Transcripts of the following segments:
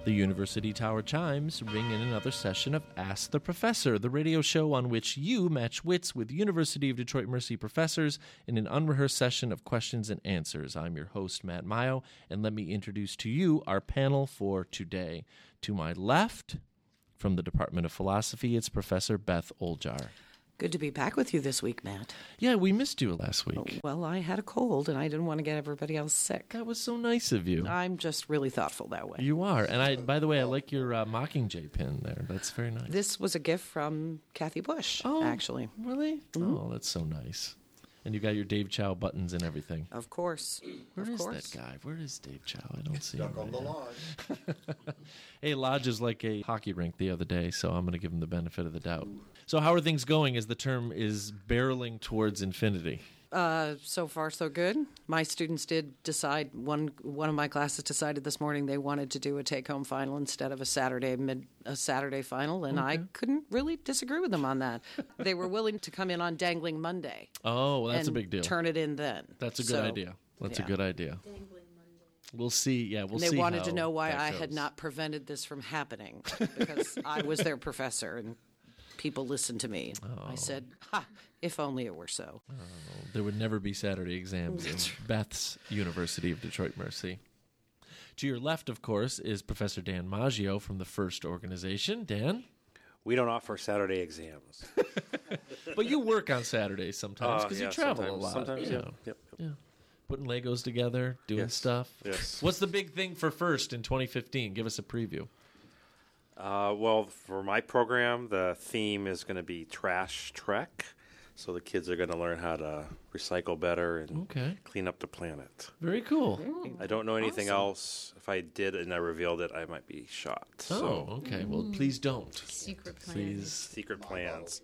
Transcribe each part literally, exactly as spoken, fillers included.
The University Tower chimes ring in another session of Ask the Professor, the radio show on which you match wits with University of Detroit Mercy professors in an unrehearsed session of questions and answers. I'm your host, Matt Mayo, and let me introduce to you our panel for today. To my left, from the Department of Philosophy, it's Professor Beth Oljar. Good to be back with you this week, Matt. Yeah, we missed you last week. Oh, well, I had a cold, and I didn't want to get everybody else sick. That was so nice of you. I'm just really thoughtful that way. You are. And I, by the way, I like your uh, Mockingjay pin there. That's very nice. This was a gift from Kathy Bush, oh, actually. Really? Mm-hmm. Oh, that's so nice. And you got your Dave Chow buttons and everything. Of course. Where of is course. that guy? Where is Dave Chow? I don't see Stuck him. on Right the now. lodge. Hey, Lodge is like a hockey rink the other day, so I'm going to give him the benefit of the doubt. So how are things going as the term is barreling towards infinity? Uh, so far, so good. My students did decide, one one of my classes decided this morning they wanted to do a take-home final instead of a Saturday mid a Saturday final, and Okay. I couldn't really disagree with them on that. They were willing to come in on Dangling Monday. Oh, well, that's and a big deal. Turn it in then. That's a good So, idea. That's yeah. a good idea. We'll see. Yeah, we'll and they see wanted how to know why that I had goes. not prevented this from happening because I was their professor and people listened to me. Oh. I said, ha, if only it were so. Oh, there would never be Saturday exams in Beth's University of Detroit Mercy. To your left, of course, is Professor Dan Maggio from the FIRST organization. Dan? We don't offer Saturday exams. But you work on Saturdays sometimes Uh, because yeah, you travel sometimes, a lot. Sometimes, you yeah. know. Yep, yep. Yeah. Putting Legos together, doing Yes. stuff. Yes. What's the big thing for FIRST in twenty fifteen? Give us a preview. Uh, well, for my program, the theme is going to be Trash Trek. So the kids are going to learn how to recycle better and Okay. clean up the planet. Very cool. I don't know anything Awesome. else. If I did and I revealed it, I might be shot. Oh, So, okay. Well, please don't. Secret plan. Please. secret plans.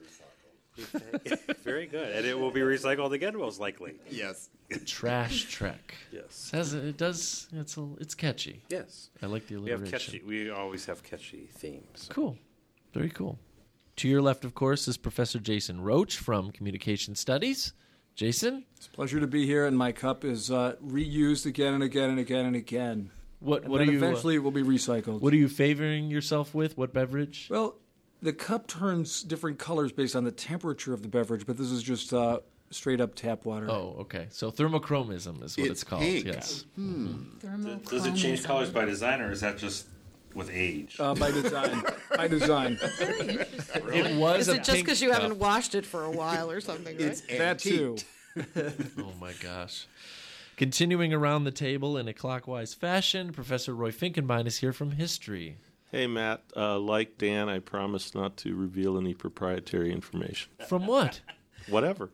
Very good. And it will be recycled again, most likely. Yes. Trash Trek. Yes. It, has, it does. It's a, it's catchy. Yes. I like the We have alliteration. catchy. We always have catchy themes. Cool. Very cool. To your left, of course, is Professor Jason Roach from Communication Studies. Jason, It's a pleasure to be here, and my cup is uh, reused again and again and again and again. what And what then are you? uh, eventually it will be recycled. what are you favoring yourself with? What beverage? Well, the cup turns different colors based on the temperature of the beverage, but this is just uh, straight up tap water. Oh, okay. So thermochromism is what it's, It's called. pink. Yes. Does it change colors by design, or is that just with age? Uh, by design. by design. It was Is a it just pink because you cup. haven't washed it for a while or something, right? It's That too. Oh my gosh. Continuing around the table in a clockwise fashion, Professor Roy Finkenbein is here from history. Hey, Matt. Uh, like Dan, I promise not to reveal any proprietary information. From what? Whatever.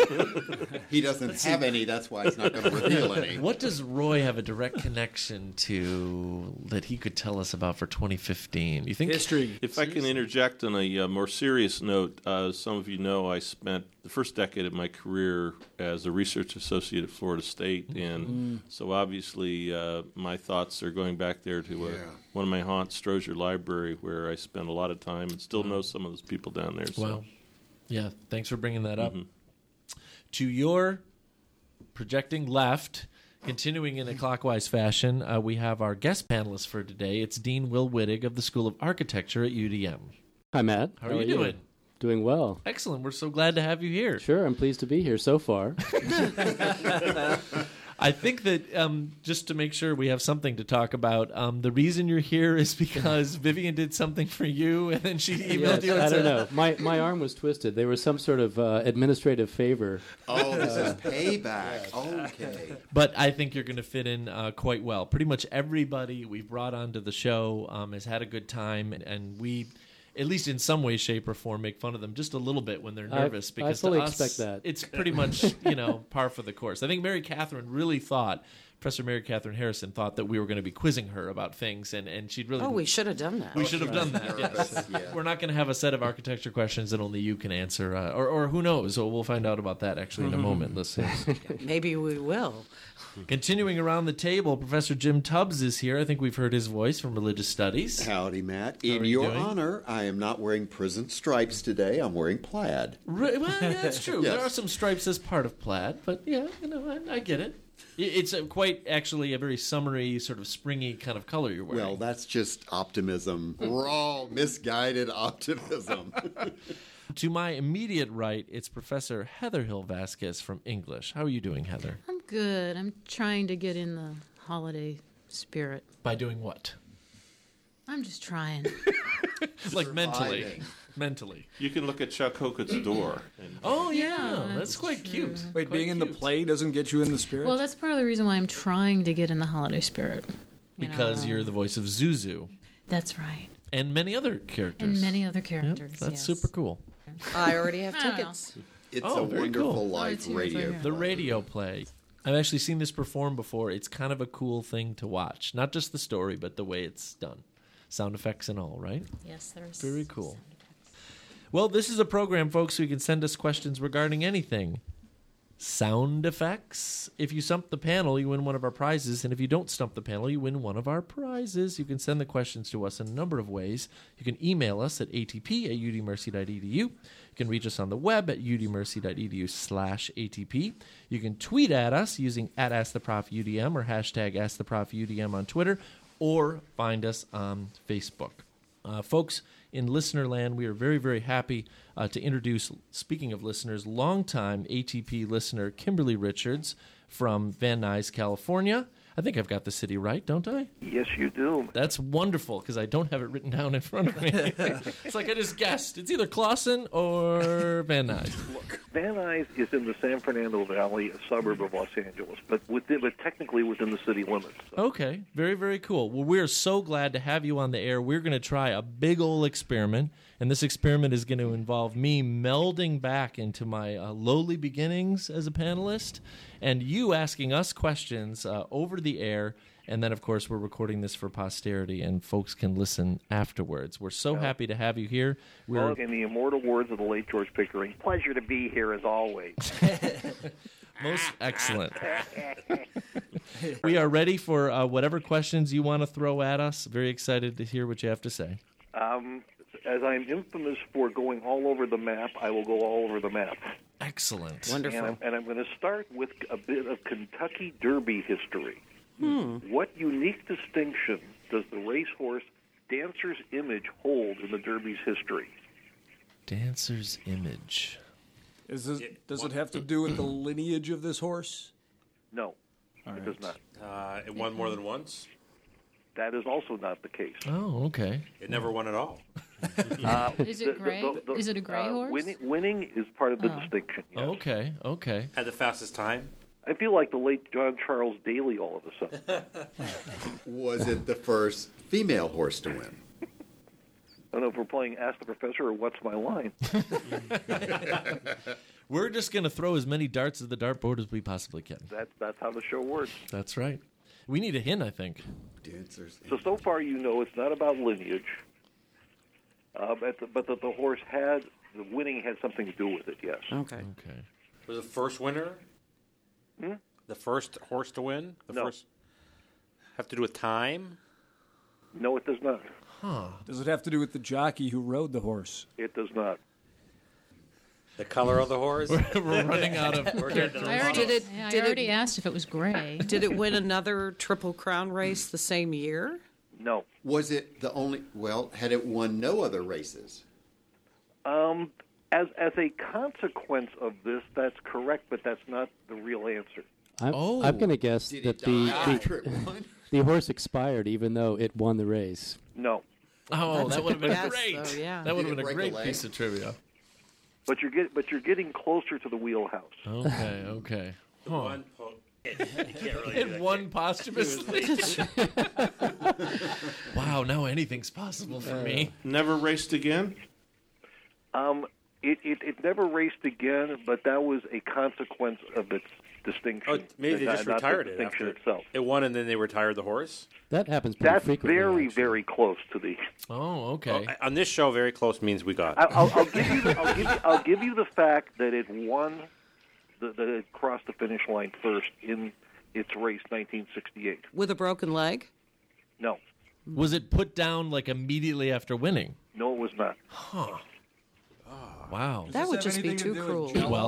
He doesn't have any, that's why he's not going to reveal any. What does Roy have a direct connection to that he could tell us about for twenty fifteen? You think History. If I can interject on a uh, more serious note, uh, some of you know I spent the first decade of my career as a research associate at Florida State, and so obviously uh, my thoughts are going back there to uh, Yeah. one of my haunts, Strozier Library, where I spent a lot of time and still know some of those people down there. So. Wow. Yeah, thanks for bringing that up. Mhm. To your projecting left, continuing in a clockwise fashion, uh, we have our guest panelist for today. It's Dean Will Wittig of the School of Architecture at U D M. Hi, Matt. How are you doing? Doing well. Excellent. We're so glad to have you here. Sure, I'm pleased to be here so far. I think that um, just to make sure we have something to talk about, um, the reason you're here is because Vivian did something for you, and then she emailed Yes, you. And I said, don't know. My my arm was twisted. There was some sort of uh, administrative favor. Oh, this is payback. Okay. But I think you're going to fit in uh, quite well. Pretty much everybody we've brought onto the show um, has had a good time, and, and we, at least in some way, shape, or form, make fun of them just a little bit when they're I- nervous. I because fully to us, expect that. it's pretty much you know par for the course. I think Mary Catherine really thought. Professor Mary Catherine Harrison thought that we were going to be quizzing her about things, and, and she'd really Oh, we should have done that. we should have done that. Yes. Nervous, yeah. We're not going to have a set of architecture questions that only you can answer, uh, or, or who knows? So we'll find out about that actually in a moment. Let's see. Maybe we will. Continuing around the table, Professor Jim Tubbs is here. I think we've heard his voice from Religious Studies. Howdy, Matt. How In are you your doing? honor, I am not wearing prison stripes today. I'm wearing plaid. Right, well, yeah, that's true. Yes. There are some stripes as part of plaid, but yeah, you know, I, I get it. It's a quite actually a very summery, sort of springy kind of color you're wearing. Well, that's just optimism. Raw, misguided optimism. To my immediate right, it's Professor Heather Hill Vasquez from English. How are you doing, Heather? I'm good. I'm trying to get in the holiday spirit. By doing what? I'm just trying. Like mentally. Surviving. Mentally. You can look at Chuck Hocutt's door. And Oh, yeah. Yeah, that's, that's quite true. cute. Wait, Quite being in the cute. play doesn't get you in the spirit? Well, that's part of the reason why I'm trying to get in the holiday spirit. you Because know. you're the voice of Zuzu That's right. and many other characters. And many other Yep, characters. that's yes. super cool. I already have I don't know. tickets. It's Oh, a very wonderful cool. life it's here, it's radio. right here. The radio play. I've actually seen this performed before. It's kind of a cool thing to watch. Not just the story, but the way it's done. Sound effects and all, right? Yes, there's Very cool. Well, this is a program, folks, so you can send us questions regarding anything. Sound effects. If you stump the panel, you win one of our prizes. And if you don't stump the panel, you win one of our prizes. You can send the questions to us in a number of ways. You can email us at atp at udmercy.edu. You can reach us on the web at udmercy.edu slash atp. You can tweet at us using at AskTheProfUDM or hashtag AskTheProfUDM on Twitter, or find us on Facebook. Uh, folks, in listener land, we are very, very happy uh, to introduce, speaking of listeners, longtime A T P listener Kimberly Richards from Van Nuys, California. I think I've got the city right, don't I? Yes, you do. That's wonderful, because I don't have it written down in front of me. It's like I just guessed. It's either Clawson or Van Nuys. Van Nuys is in the San Fernando Valley, a suburb of Los Angeles, but within, but technically within the city limits. So. Okay, very, very cool. Well, we're so glad to have you on the air. We're going to try a big old experiment, and this experiment is going to involve me melding back into my uh, lowly beginnings as a panelist, and you asking us questions uh, over the air. And then, of course, we're recording this for posterity, and folks can listen afterwards. We're so happy to have you here. We're Well, in the immortal words of the late George Pickering, pleasure to be here as always. most excellent. We are ready for uh, whatever questions you want to throw at us. Very excited to hear what you have to say. Um, as I'm infamous for going all over the map, I will go all over the map. Excellent. Wonderful. And I'm, and I'm going to start with a bit of Kentucky Derby history. What unique distinction does the racehorse Dancer's Image hold in the Derby's history? Dancer's Image. Is this, does it have to do with the lineage of this horse? No, All it right. does not. Uh, it won more than once. That is also not the case. Oh, okay. It never won at all. Uh, Is it the- gray? the- the- Is it a gray uh, horse? Winning, winning is part of the Oh. distinction. Yes. Okay, okay. Had the fastest time. I feel like the late John Charles Daly all of a sudden. Was it the first female horse to win? I don't know if we're playing Ask the Professor or What's My Line. We're just going to throw as many darts at the dartboard as we possibly can. That's that's how the show works. That's right. We need a hint, I think. Dancers. So so far, you know, it's not about lineage, uh, but the, but that the horse had the winning had something to do with it. Yes. Okay. Okay. Was the first winner? Hmm? The first horse to win? The No. first have to do with time? No, it does not. Does it have to do with the jockey who rode the horse? It does not. The color of the horse? We're running out of We're getting I already, Did it- yeah, I did it- already asked if it was gray. Did it win another Triple Crown race the same year? No. Was it the only? Well, had it won no other races? Um, as as a consequence of this, that's correct, but that's not the real answer. I'm, Oh. I'm going to guess Did that it the, die after the, it won? the horse expired even though it won the race. No. Oh, that would have been guess, great. though, yeah. That would Did have it been a break a great leg? piece of trivia. But you're get, but you're getting closer to the wheelhouse. Okay, okay. One po- you can't really do It that. won posthumously. Wow, now anything's possible for me. Never raced again? Um, it, it it never raced again, but that was a consequence of its distinction. Oh, maybe they not- just not retired the it distinction after itself. it won, and then they retired the horse. That happens pretty That's frequently. very actually. very close to the. Oh, okay. Oh, on this show, very close means we got. I- I'll, I'll give you. The, I'll give you. I'll give you the fact that it won, the, that it crossed the finish line first in its race, nineteen sixty-eight. With a broken leg? No, Was it put down like immediately after winning? no, it was not. Wow. That would have just be anything to too do with cruel. Jell-O? Well,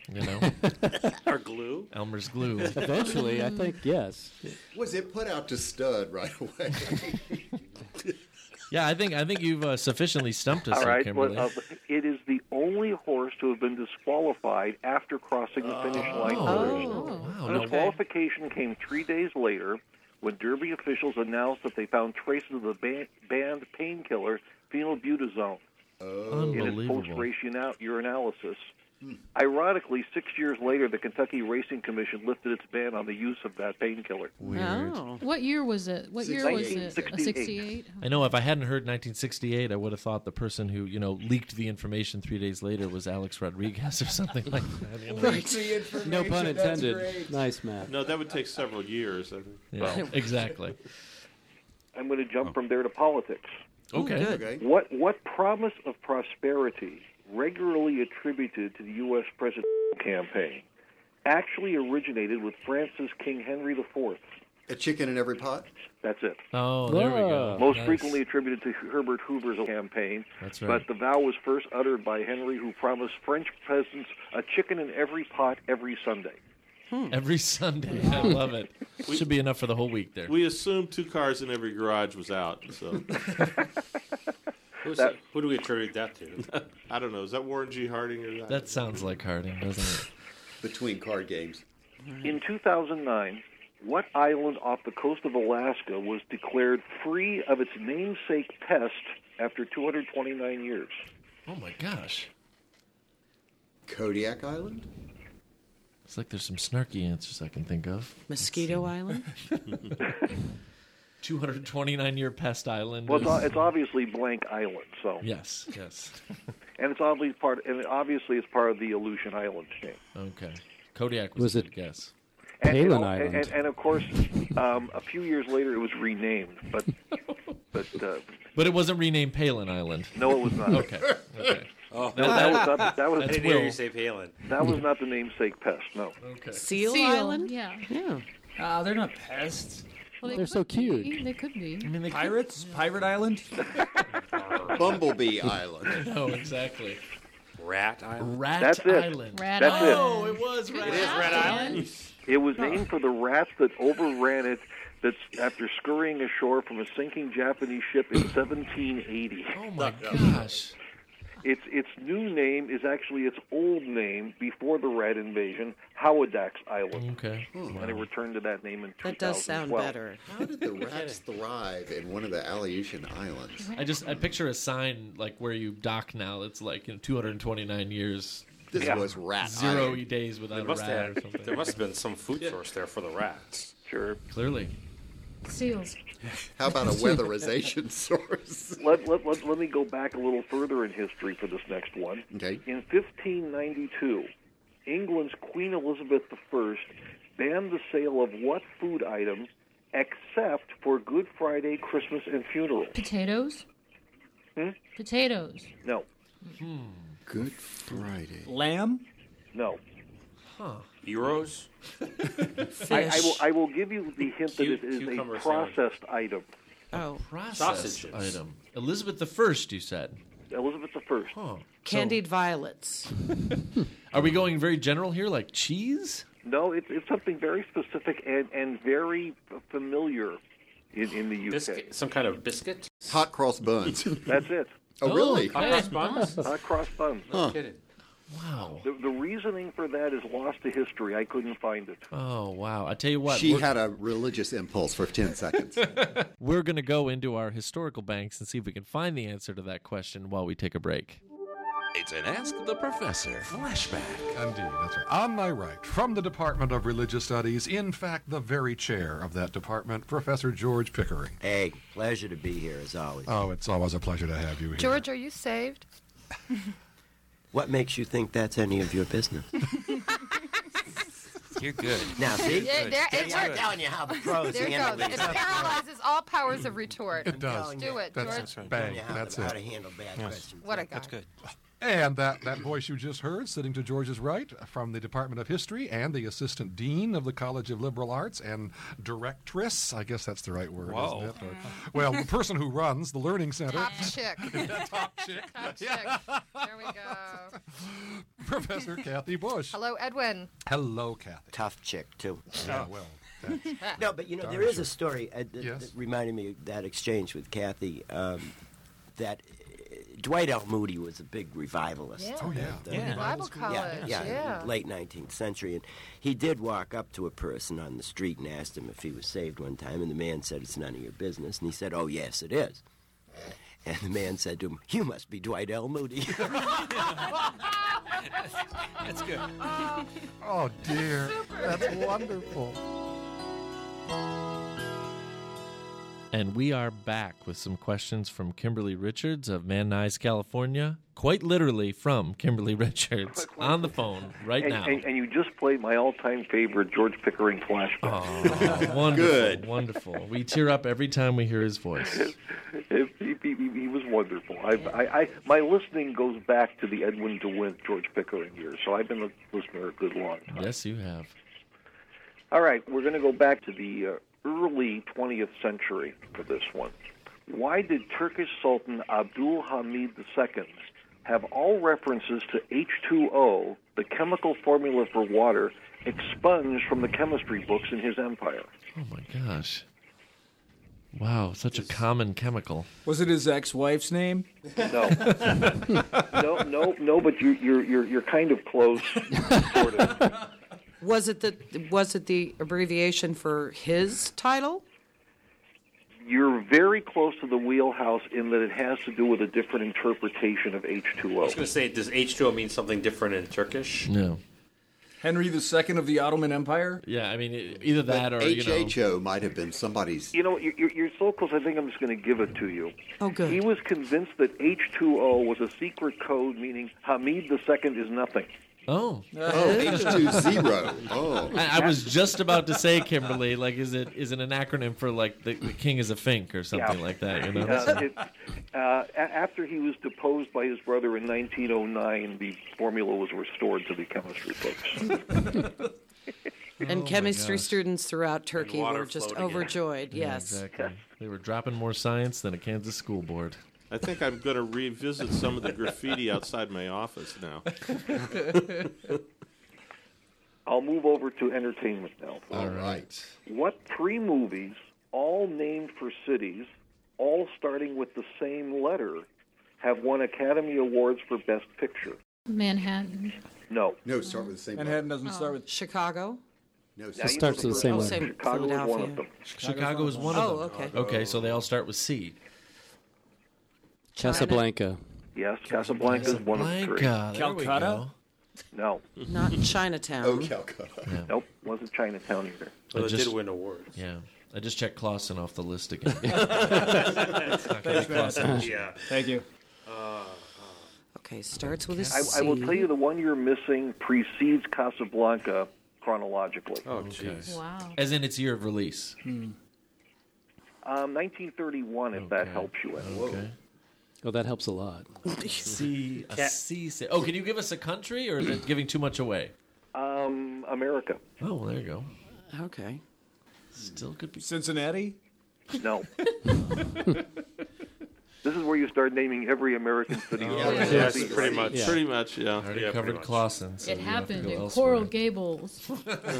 You know, Or glue? Elmer's glue. Eventually, I think yes. Was it put out to stud right away? Yeah, I think I think you've uh, sufficiently stumped us, All there, right. Kimberly. Well, uh, it is the only horse to have been disqualified after crossing the finish line first. wow, The no, disqualification came three days later when Derby officials announced that they found traces of the ban- banned painkiller phenylbutazone in its unbelievable. post-race una- urinalysis. Ironically, six years later, the Kentucky Racing Commission lifted its ban on the use of that painkiller. Weird. Oh. What year was it? What year was it? A sixty-eight. sixty-eight? I know if I hadn't heard nineteen sixty-eight, I would have thought the person who, you know, leaked the information three days later was Alex Rodriguez or something like that. You know? No pun intended. Nice, Matt. No, that would take several years. I think. Yeah, exactly. I'm going to jump from there to politics. Okay. Okay. What what promise of prosperity regularly attributed to the U S presidential campaign actually originated with France's King Henry the Fourth? A chicken in every pot? That's it. Oh, there we go. Whoa. Most Nice. frequently attributed to Herbert Hoover's campaign. That's right. But the vow was first uttered by Henry, who promised French peasants a chicken in every pot every Sunday. Every Sunday. I love it. Should be enough for the whole week there. We assumed two cars in every garage was out. So Who's that, who do we attribute that to? I don't know. Is that Warren G. Harding or that? That sounds like Harding, doesn't it? Between card games. In two thousand nine, what island off the coast of Alaska was declared free of its namesake pest after two hundred twenty-nine years? Oh my gosh. Kodiak Island? It's like there's some snarky answers I can think of. Mosquito Island? two hundred twenty-nine year pest island. Well, is- it's, it's obviously Blank Island, so Yes, yes. and it's obviously part, and obviously it's part of the Aleutian Islands chain. Okay. Kodiak was, Was a it- good guess. And, Palin and, Island. and, and of course, um, a few years later, it was renamed, but but uh, But it wasn't renamed Palin Island. no, it was not. Okay. Okay. Oh, No, that was not. That was I didn't Will. hear you say Palin. that was not the namesake pest. No. Okay. Seal, Seal, Island? yeah. Yeah. Ah, they're not pests. Well, they They're could so cute. be. They could be. I mean, they Pirates? Pirate Island? Bumblebee Island. No, exactly. Rat Island. Rat That's it. Island. Rat That's it. Oh, it was Rat It is Rat Island. It was named for the rats that overran it. That's after scurrying ashore from a sinking Japanese ship in seventeen eighty. Oh my gosh. Its its new name is actually its old name before the rat invasion, Howadax Island, Okay. and it returned to that name in two thousand twelve. That does sound better. How did the rats thrive in one of the Aleutian Islands? I just I picture a sign like where you dock now. It's like, you know, two hundred twenty-nine years, This Yeah. was rat zero Island. days without There a must, rat or have, something. there must have been some food source there for the rats. Sure. Clearly. Seals. How about a weatherization source? Let, let, let, let me go back a little further in history for this next one. Okay. In fifteen ninety-two, England's Queen Elizabeth the First banned the sale of what food item except for Good Friday, Christmas, and funerals? Potatoes. Hmm? Potatoes. No, Good Friday. Lamb? no. Euros? I, I will. I will give you the hint that Cu- it is a cucumber processed item. Oh. Processed Sausages. item. Elizabeth the First, you said. Elizabeth the First. Huh. Candied violets. Are we going very general here, like cheese? No, it's it's something very specific and and very f- familiar in, in the U K. Biscuit? Some kind of biscuit? Hot cross buns. That's it. Oh, really? okay. Cross buns? Hot cross buns. No kidding. Wow. The, the reasoning for that is lost to history. I couldn't find it. Oh, wow. I tell you what. She we're, had a religious impulse for ten seconds. we're going to go into our historical banks and see if we can find the answer to that question while we take a break. It's an Ask the Professor flashback. Indeed, that's right. On my right, from the Department of Religious Studies, in fact, the very chair of that department, Professor George Pickering. Hey, pleasure to be here as always. Oh, it's always a pleasure to have you here. George, are you saved? What makes you think that's any of your business? You're good. Now, see? Yeah, there, See, it I'm works. telling you how the pros There it handle goes. It these. paralyzes all powers of retort. It does. Do it, That's, George. that's right. Telling Bang. you how, That's to, how to it. handle bad Yes. questions. What a guy. That's good. And that, that voice you just heard, sitting to George's right, from the Department of History and the Assistant Dean of the College of Liberal Arts and Directress, I guess that's the right word, Whoa. isn't it? Or, well, the person who runs the Learning Center. Top chick. Top chick. Top chick. There we go. Professor Kathy Bush. Hello, Edwin. Hello, Kathy. Tough chick, too. Yeah, well. that's- No, but you know, Darn there is sure. a story uh, that, Yes. that reminded me of that exchange with Kathy. Um, that uh, Dwight L. Moody was a big revivalist. Yeah. Oh, yeah. at, uh, Yeah. Bible Yeah, college. yeah, Yeah. late nineteenth century. And he did walk up to a person on the street and asked him if he was saved one time, and the man said, "It's none of your business." And he said, "Oh, yes, it is." And the man said to him, "You must be Dwight L. Moody." That's good. Oh, dear. That's wonderful. And we are back with some questions from Kimberly Richards of Van Nuys, California. Quite literally from Kimberly Richards on the phone right and, now. And, and you just played my all-time favorite George Pickering flashback. Oh, wonderful, Good. wonderful. We tear up every time we hear his voice. He, he, he, he was wonderful. I've, I, I, my listening goes back to the Edwin DeWint, George Pickering years, so I've been a listener a good long time. Yes, you have. All right, we're going to go back to the uh, early twentieth century for this one. Why did Turkish Sultan Abdul Hamid the Second have all references to H two O, the chemical formula for water, expunged from the chemistry books in his empire? Oh, my gosh. Wow, such a common chemical. Was it his ex-wife's name? No, no, no, no. But you, you're you're you're kind of close, sort of. Was it the was it the abbreviation for his title? You're very close to the wheelhouse in that it has to do with a different interpretation of H two O. I was going to say, does H two O mean something different in Turkish? No. Henry the Second of the Ottoman Empire? Yeah, I mean, it- either that or, H you know... H O might have been somebody's. You know, you're, you're so close. I think I'm just going to give it to you. Oh, good. He was convinced that H two O was a secret code, meaning Hamid the Second is nothing. Oh. Oh, H two zero. Oh. I, I was just about to say, Kimberly, like, is it is it an acronym for, like, the, the king is a fink or something Yeah. like that, you know? Uh, it, uh, a- after he was deposed by his brother in nineteen oh nine, the formula was restored to the chemistry books. And Oh, chemistry my gosh. students throughout Turkey water were just flowed again. overjoyed. Yeah, Yes. exactly. They were dropping more science than a Kansas school board. I think I'm going to revisit some of the graffiti outside my office now. I'll move over to entertainment now. All right. What three movies, all named for cities, all starting with the same letter, have won Academy Awards for Best Picture? Manhattan. No. No, start with the same Manhattan letter. doesn't start with... Chicago? No, Now, start you starts know with the same Oh, letter. same. Chicago is one Philadelphia. of them. Chicago is one Oh, of them. okay. Okay, so they all start with C. Casablanca. Yes, Casablanca is one of the three. Casablanca. There we Calcutta? go. No. Not Chinatown. Oh, Calcutta. Yeah. Nope, wasn't Chinatown either. But I it just- did win awards. Yeah. I just checked Clausen off the list again. Thanks, Matt. Yeah. Thank you. Okay, starts with a I, C. I will tell you the one you're missing precedes Casablanca chronologically. Oh, jeez. Wow. As in its year of release. Um, nineteen thirty-one, if that Okay. helps you. any. Okay. Oh, that helps a lot. C. A Cat- C. ci- Oh, can you give us a country, or is it giving too much away? Um, America. Oh, well, there you go. Okay. Still could be. Cincinnati? No. This is where you start naming every American city. Oh, on the yeah. Yes, sea, pretty right? much. Yeah. Pretty much, yeah. Already Yeah, covered pretty much. Clausen. So It we have to happened go in elsewhere. Coral Gables.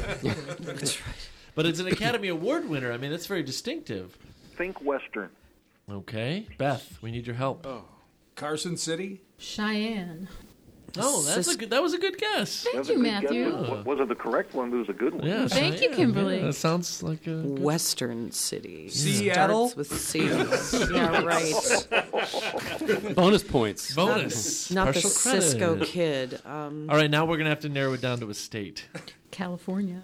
But it's an Academy Award winner. I mean, that's very distinctive. Think Western. Okay. Beth, we need your help. Oh, Carson City? Cheyenne. oh that's a good, that was a good guess. Thank That's you, a good guess. Matthew. It wasn't the correct one, but it was a good one. Yeah, Thank you, Cheyenne. Kimberly. Yeah, that sounds like a good... Western City. Seattle? Starts with C. Yeah, right. Bonus points. bonus. Not the Partial credit. Cisco kid. Um, All right, now we're going to have to narrow it down to a state. California.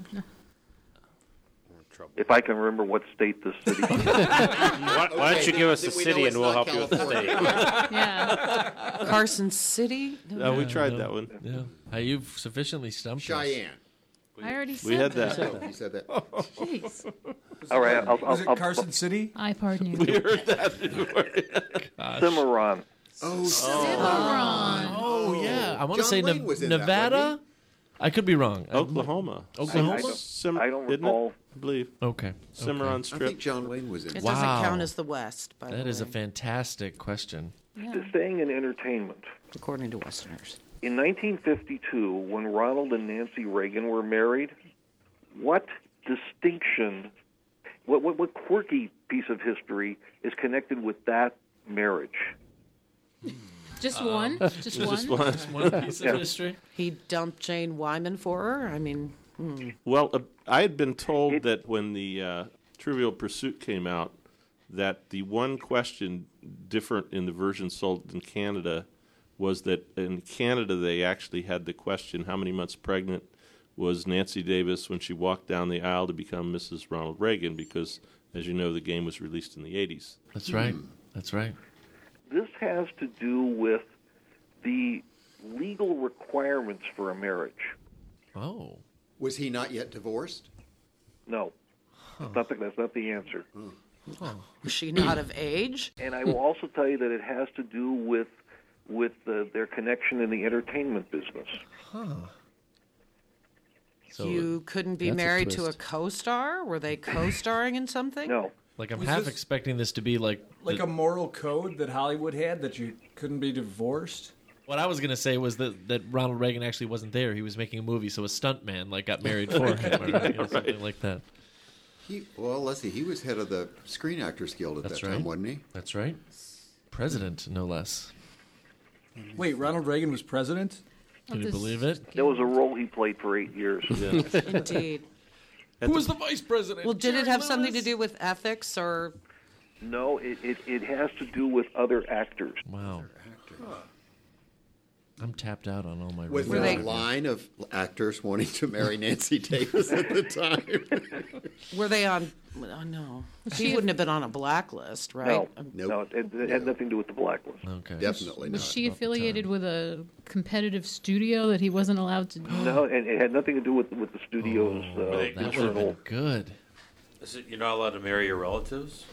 If I can remember what state this city is. Why, why don't you give us the then we know city it's and we'll not help you with the state? Yeah. Carson City? Uh, we tried no. that one. Yeah. Uh, you've sufficiently stumped us. Cheyenne. I already said We had that. that. You said that. Jeez. All right, I'll, I'll, Was it I'll, Carson City? I pardon you. We heard that. Cimarron. Oh, Cimarron. Oh, yeah. I want to John say Wayne Nev- was in that, Nevada. wasn't I could be wrong. Oklahoma. Oklahoma. I, I don't, Sim- I don't isn't it? recall. I believe. Okay. Cimarron okay. I Strip. think John Wayne was in It it. Wow. doesn't count as the West, by the That way, is a fantastic question. Staying in entertainment. according to Westerners. In nineteen fifty-two, when Ronald and Nancy Reagan were married, what distinction, what, what, what quirky piece of history is connected with that marriage? Just Um, one? Just one? Just one. One piece of Yeah. history. He dumped Jane Wyman for her. I mean, hmm. Well, uh, I had been told that when the uh, Trivial Pursuit came out, that the one question different in the version sold in Canada was that in Canada they actually had the question, how many months pregnant was Nancy Davis when she walked down the aisle to become Missus Ronald Reagan, because, as you know, the game was released in the eighties. That's right. That's right. This has to do with the legal requirements for a marriage. Oh. Was he not yet divorced? No. That's, not the, that's not the answer. Was she not of age? And I will also tell you that it has to do with with uh, their connection in the entertainment business. Huh. So, You couldn't be That's a married to a twist. co-star? Were they co-starring in something? No. like, I'm Was half this- expecting this to be like Like the- a moral code that Hollywood had that you couldn't be divorced? What I was going to say was that, that Ronald Reagan actually wasn't there. He was making a movie, so a stuntman like got married for him or you know, something like that. He, well, let's see. He was head of the Screen Actors Guild at That's that right. time, wasn't he? That's right. President, no less. Wait, Ronald Reagan was president? Can you believe it? That was a role he played for eight years. Indeed. Who was the vice president? Well, did it Jerry have something to Lewis? do with ethics or... No, it, it, it has to do with other actors. Wow. I'm tapped out on all my. Was Were there they- a line of actors wanting to marry Nancy Davis at the time? Were they on... Oh, no. He wouldn't have been on a blacklist, right? No, Um, Nope. no, it, it had nothing to do with the blacklist. Okay. Definitely Was not. she affiliated with a competitive studio that he wasn't allowed to? No, and it had nothing to do with with the studio's uh, That would have internal. been good. Is it you're not allowed to marry your relatives?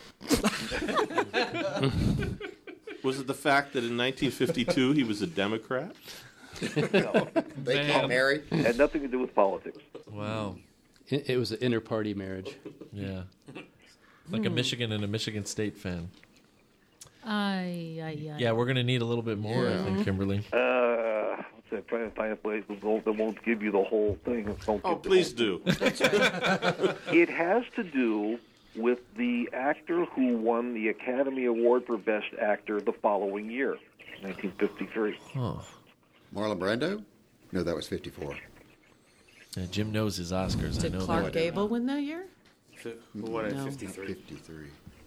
Was it the fact that in nineteen fifty-two he was a Democrat? No, They Man. can't marry. it had nothing to do with politics. Wow. It, it was an inter-party marriage. Yeah. Like a Michigan and a Michigan State fan. Ay, ay, ay. Yeah, we're gonna need a little bit more, I think, Kimberly. Uh, let's see, I'm trying to find a place that won't, that won't give you the whole thing. Don't Oh, give the please whole- do. It has to do with the actor who won the Academy Award for Best Actor the following year, nineteen fifty-three. Huh. Marlon Brando? No, that was fifty-four. Yeah, Jim knows his Oscars. I Did know Clark that. Gable win that year? Who won at No. fifty-three? fifty-three.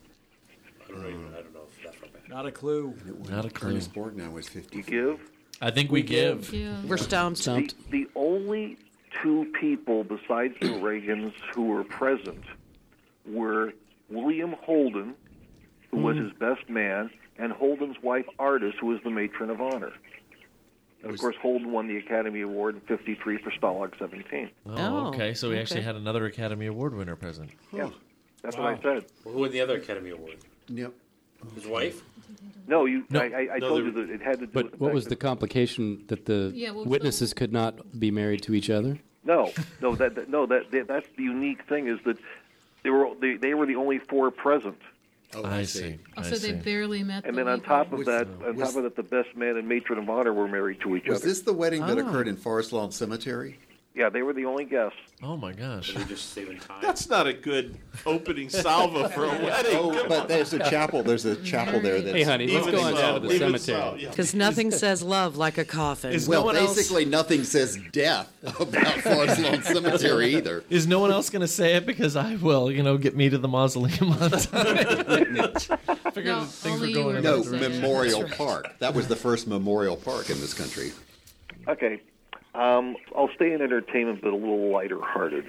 I don't know. Even, I don't know if that's right. Not a clue. Not a clue. Ernest Borgnine was You fifty-four. give? I think we give. Yeah. We're stumped. The, Stumped. the only two people besides the Reagans who were present were William Holden, who was his best man, and Holden's wife, Ardis, who was the matron of honor. And of Was- course, Holden won the Academy Award in fifty-three for Stalag seventeen. Oh, Oh, okay. So we actually okay. had another Academy Award winner present. Yeah, that's what I said. Well, who won the other Academy Award? Yep. His wife? No, you. No. I, I, I No, told they- you that it had to do. But with what was fact the complication that the Yeah, what was witnesses could not be married to each other? that- No, no, that, that no, that, that that's the unique thing is that they were they, they were the only four present. Oh, I I see. see. Oh, I so see. they barely met. And the then on legal- top of Was- that, on was- top of that, the best man and matron of honor were married to each Was other. this the wedding that Oh. occurred in Forest Lawn Cemetery? Yeah, they were the only guests. Oh my gosh. They're just saving time. That's not a good opening salvo for a wedding. Oh, but there's a chapel. There's a chapel there that's Hey, honey, let's Even go on so, down to the even cemetery. so, yeah. Because nothing says love like a coffin. Is well, no one else- basically nothing says death about Forest Lawn Cemetery either. Is no one else going to say it? Because I will, you know, get me to the mausoleum on time. Figured No, things were only you going were in No, that direction. Memorial That's right. Park. That was the first memorial park in this country. Okay, um, I'll stay in entertainment, but a little lighter hearted.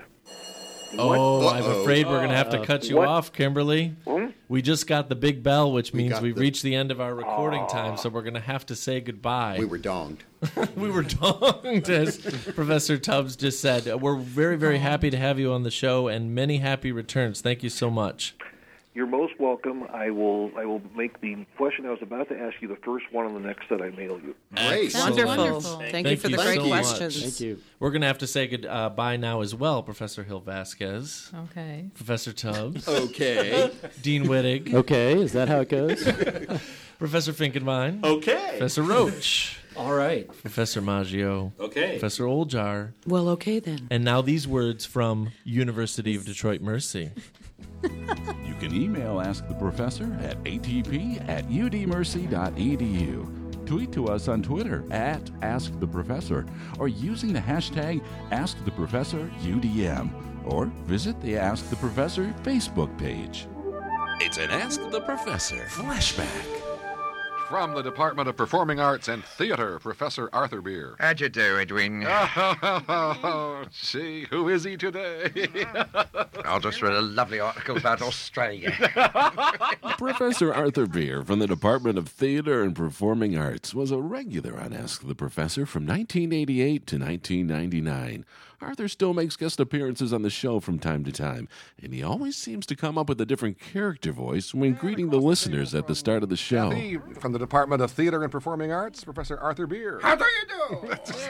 Oh, I'm Uh-oh. afraid we're going to have to cut you What? off, Kimberly. Hmm? We just got the big bell, which We means got we've the- reached the end of our recording time, so we're going to have to say goodbye. We were donged. we were donged, as Professor Tubbs just said. We're very, very happy to have you on the show, and many happy returns. Thank you so much. You're most welcome. I will I will make the question I was about to ask you the first one on the next that I mail you. Great. Wonderful. Wonderful. Thank, Thank you for you the great so much. questions. Thank you. We're going to have to say goodbye now as well, Professor Hill Vasquez, Okay. Professor Tubbs, Okay. Dean Wittig, Okay, is that how it goes? Professor Finkenwein, Okay. Professor Roach, All right. Professor Maggio, Okay. Professor Oljar, Well, okay then. and now these words from University of Detroit Mercy. You can email Ask the Professor at a t p at u d mercy dot e d u. Tweet to us on Twitter at Ask the Professor or using the hashtag Ask the Professor U D M, or visit the Ask the Professor Facebook page. It's an Ask the Professor flashback. From the Department of Performing Arts and Theater, Professor Arthur Beer. How'd you do, Edwin? Oh, gee, who is he today? I just read a lovely article about Australia. Professor Arthur Beer from the Department of Theater and Performing Arts was a regular on Ask the Professor from nineteen eighty-eight to nineteen ninety-nine. Arthur still makes guest appearances on the show from time to time, and he always seems to come up with a different character voice when greeting the listeners at the start of the show. Kathy, from the Department of Theater and Performing Arts, Professor Arthur Beer. How do you do?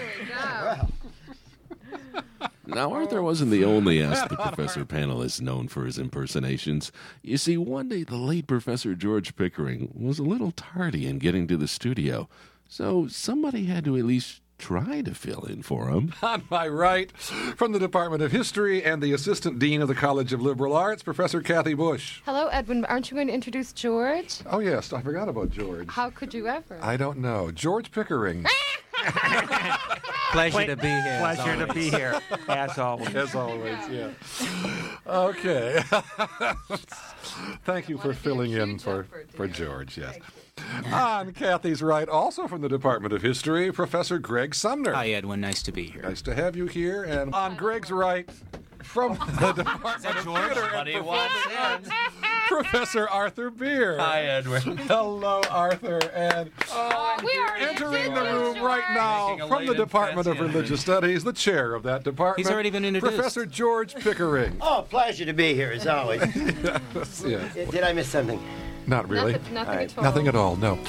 Now, Arthur wasn't the only Ask the Professor panelist known for his impersonations. You see, one day the late Professor George Pickering was a little tardy in getting to the studio, so somebody had to at least try to fill in for him. On my right, from the Department of History and the Assistant Dean of the College of Liberal Arts, Professor Kathy Bush. Hello, Edwin. Aren't you going to introduce George? Oh, yes, I forgot about George. How could you ever? I don't know. George Pickering. Pleasure to be here. Pleasure to be here, as always. As always, yeah. Okay. Thank you for filling in for, for George, yes. On Kathy's right, also from the Department of History, Professor Greg Sumner. Hi, Edwin. Nice to be here. Nice to have you here. And on Greg's right, from the Department of Theater and Performing Arts, Professor Arthur Beer. Hi, Edwin. Hello, Arthur. And Oh, we are entering the room right now Making a from the late Department of advance, Religious Studies, the chair of that department. He's already been introduced. Professor George Pickering. Oh, pleasure to be here, as always. Yes, yes. Did I miss something? Not really. Nothing, nothing All right. at all. Nothing at all, no.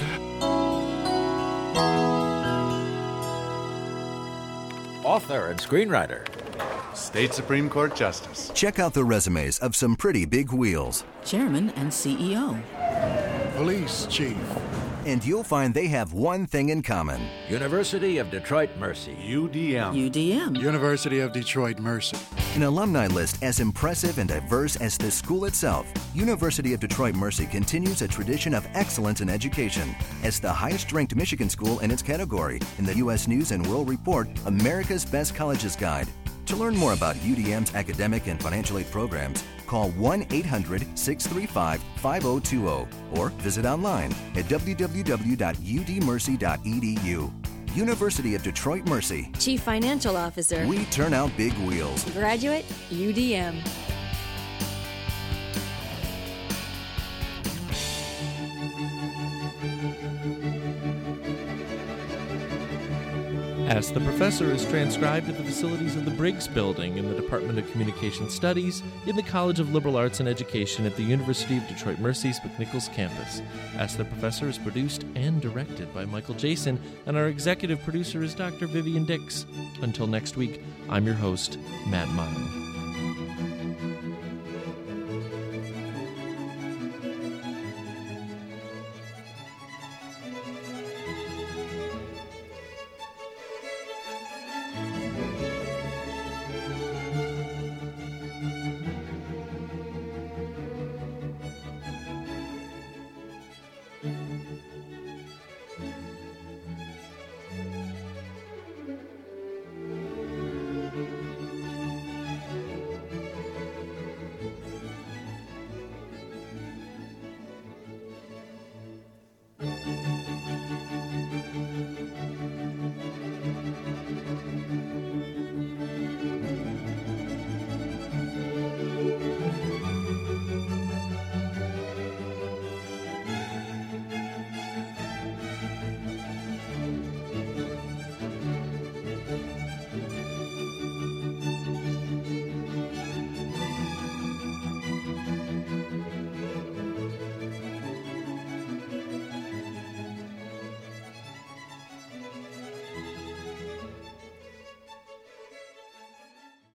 Author and screenwriter. State Supreme Court Justice. Check out the resumes of some pretty big wheels. Chairman and C E O. Police Chief. And you'll find they have one thing in common. University of Detroit Mercy. U D M. U D M. University of Detroit Mercy. An alumni list as impressive and diverse as the school itself, University of Detroit Mercy continues a tradition of excellence in education. As the highest-ranked Michigan school in its category in the U S News and World Report, America's Best Colleges Guide. To learn more about U D M's academic and financial aid programs, call one eight hundred, six three five, five oh two oh or visit online at w w w dot u d mercy dot e d u. University of Detroit Mercy. Chief Financial Officer. We turn out big wheels. Graduate, U D M. Ask the Professor is transcribed at the facilities of the Briggs Building in the Department of Communication Studies in the College of Liberal Arts and Education at the University of Detroit Mercy's McNichols campus. Ask the Professor is produced and directed by Michael Jason, and our executive producer is Doctor Vivian Dix. Until next week, I'm your host, Matt Meyer.